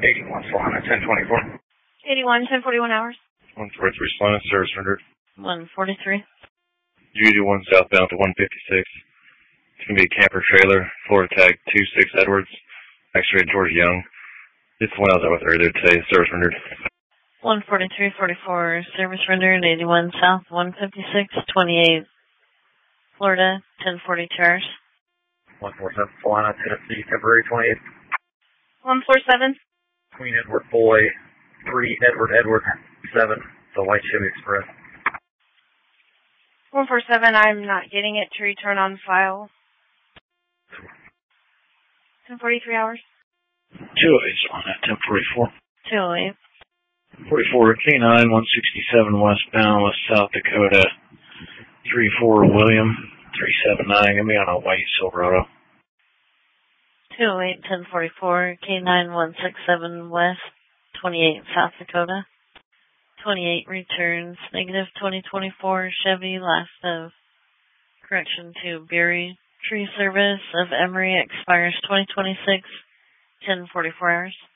81 Solana, 1024. 81, 1041 hours. 143 Solana, service rendered. 143. UD1 southbound to 156. It's going to be a camper trailer, Florida tag 26 Edwards, X-ray George Young. It's the one I was out with earlier today, service rendered. 14344, service rendered, 81 south, 156, 28, Florida, 1042 hours. 147 Solana, Tennessee, February 28th. 147. Queen Edward Boy, 3 Edward 7, the White Chevy Express. 147, I'm not getting it to return on file. 1043 hours. 208 Solana, 1044. 208. 44 K9, 167 westbound, West South Dakota. 34 William, 379, gonna be on a white Silverado. 208, 1044, K9, 167 west, 28 South Dakota. 28 returns, negative 2024 Chevy, last of correction to Berry Tree Service of Emory, expires 2026, 1044 hours.